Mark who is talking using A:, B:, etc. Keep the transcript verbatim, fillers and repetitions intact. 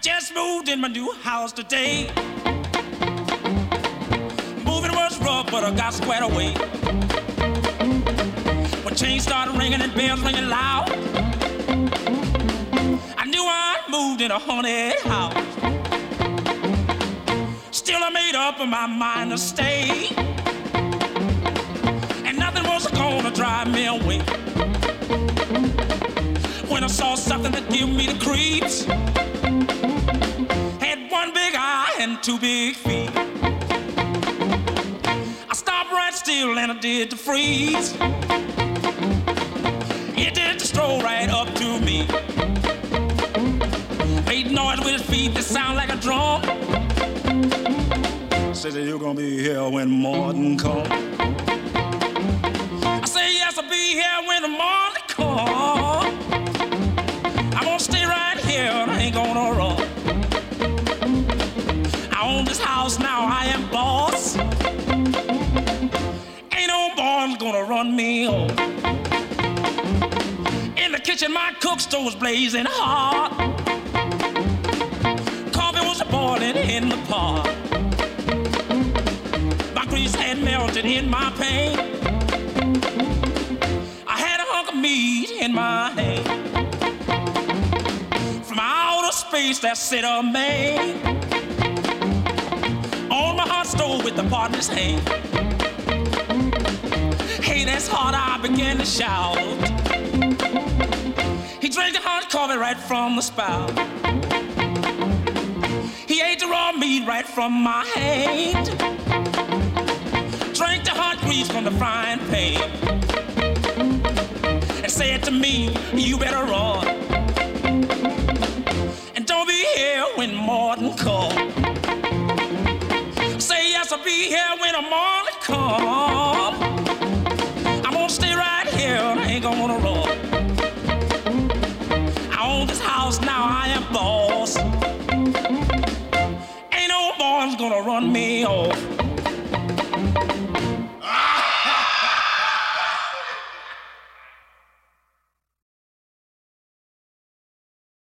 A: just moved in my new house today. Moving was rough, but I got squared away. When chains started ringing and bells ringing loud, I knew I moved in a haunted house. Still I made up in my mind to stay, and nothing was gonna drive me away. When I saw something that gave me the creeps, had one big eye and two big feet, I stopped right still and I did to freeze. It did to stroll right up to me, made noise with his feet that sound like a drum. Said that you're gonna be here when morning comes. I say yes, I'll be here when the morning comes. I'm gonna stay right here and I ain't gonna run. I own this house now, I am boss. Ain't no boys gonna run me home. In the kitchen my cook stove was blazing hot. Coffee was boiling in the pot. My grease had melted in my pan. I had a hunk of meat in my hand. From outer space that set a man on my hot stove with the pot in his hand. Hey, that's hot, I began to shout. He drank the hot coffee right from the spout. He ate the raw meat right from my hand. Drank the hot grease from the frying pan, and said to me, you better run, and don't be here when morning comes. Say yes, I'll be here when the morning comes. I'm gonna stay right here and I ain't gonna run. I own this house now, I am boss. Ain't no boys gonna run me off.